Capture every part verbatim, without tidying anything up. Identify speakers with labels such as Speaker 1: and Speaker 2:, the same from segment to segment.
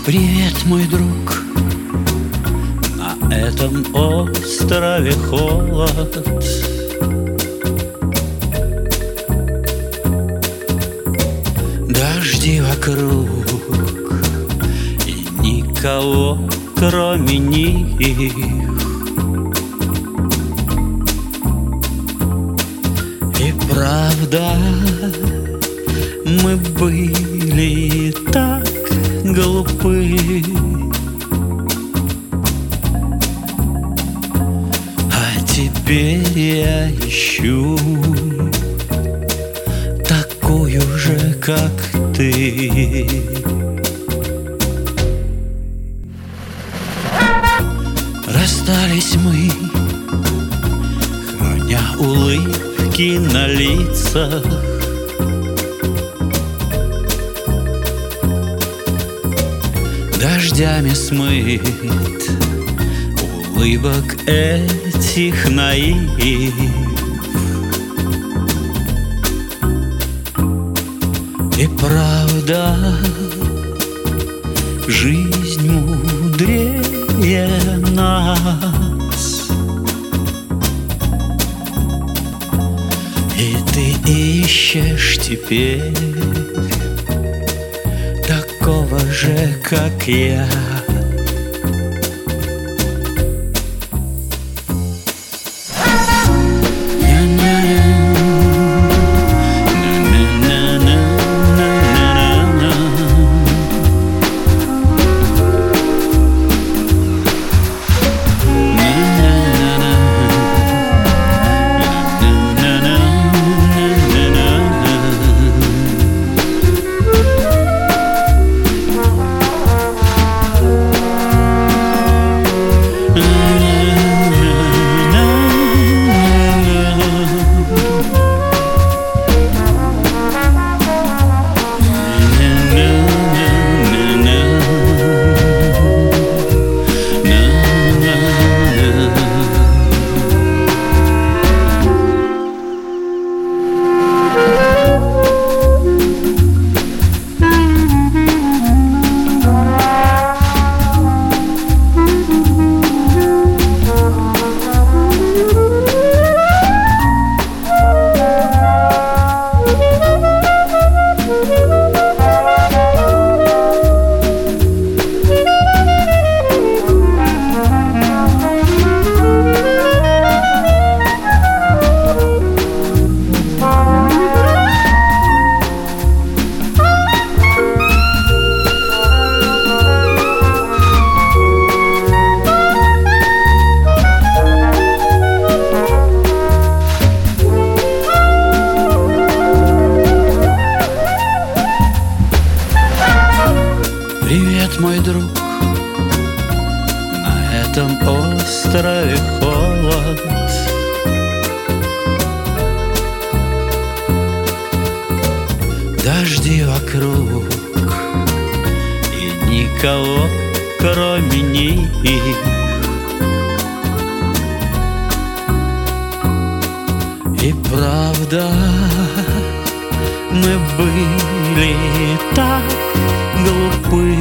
Speaker 1: Привет, мой друг, на этом острове холод. Дожди вокруг и никого, кроме них. И правда, мы были так глупы, а теперь я ищу такую же, как ты. Расстались мы, храня улыбки на лицах. Дождями смыт улыбок этих наив. И правда, жизнь мудрее нас. И ты ищешь теперь такого же, как я. Привет, мой друг, на этом острове холод. Дожди вокруг и никого, кроме них. И правда, мы были так глупы,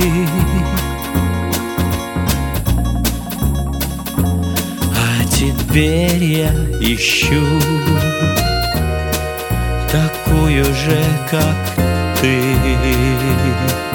Speaker 1: а теперь я ищу такую же, как ты.